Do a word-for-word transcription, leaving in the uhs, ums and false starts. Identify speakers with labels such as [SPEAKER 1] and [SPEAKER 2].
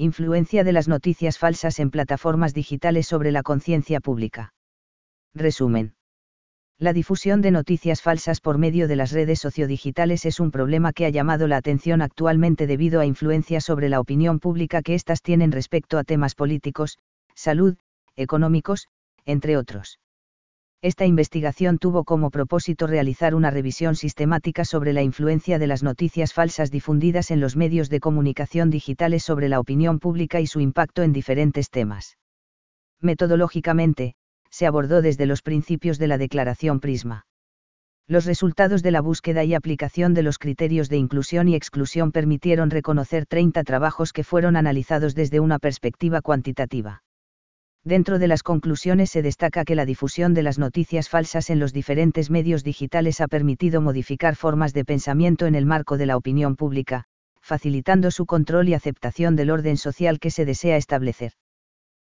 [SPEAKER 1] Influencia de las noticias falsas en plataformas digitales sobre la conciencia pública. Resumen. La difusión de noticias falsas por medio de las redes sociodigitales es un problema que ha llamado la atención actualmente debido a influencias sobre la opinión pública que éstas tienen respecto a temas políticos, salud, económicos, entre otros. Esta investigación tuvo como propósito realizar una revisión sistemática sobre la influencia de las noticias falsas difundidas en los medios de comunicación digitales sobre la opinión pública y su impacto en diferentes temas. Metodológicamente, se abordó desde los principios de la Declaración Prisma. Los resultados de la búsqueda y aplicación de los criterios de inclusión y exclusión permitieron reconocer treinta trabajos que fueron analizados desde una perspectiva cuantitativa. Dentro de las conclusiones se destaca que la difusión de las noticias falsas en los diferentes medios digitales ha permitido modificar formas de pensamiento en el marco de la opinión pública, facilitando su control y aceptación del orden social que se desea establecer.